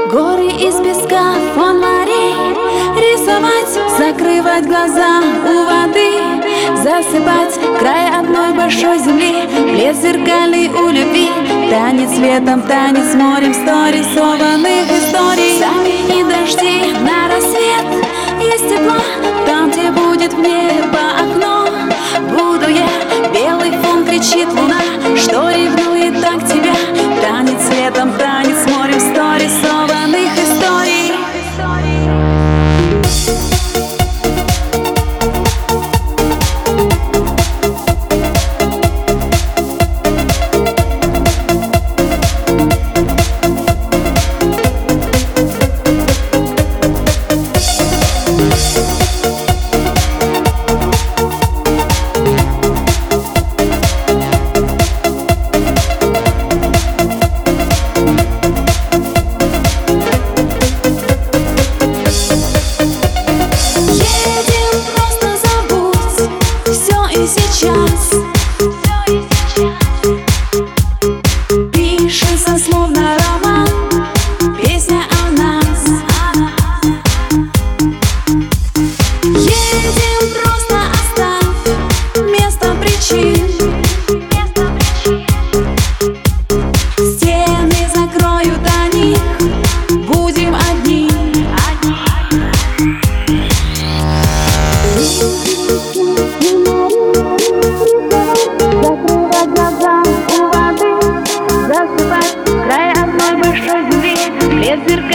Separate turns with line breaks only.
Горы из песка, фон морей, рисовать, закрывать глаза у воды, засыпать край одной большой земли, лес зеркальный у любви, танец светом, танец морем, сто рисованных историй. Замени дожди на рассвет, есть тепло там, где будет в небо окно. Буду я, белый фон, кричит луна, что ревнует так тебя. Танец светом, танец морем, сто рисованных историй. Сейчас пишется словно роман, песня о нас. Едем, просто оставь место причин. Стены закроют они, будем одни. Край одной большой земли, лес зеркальный.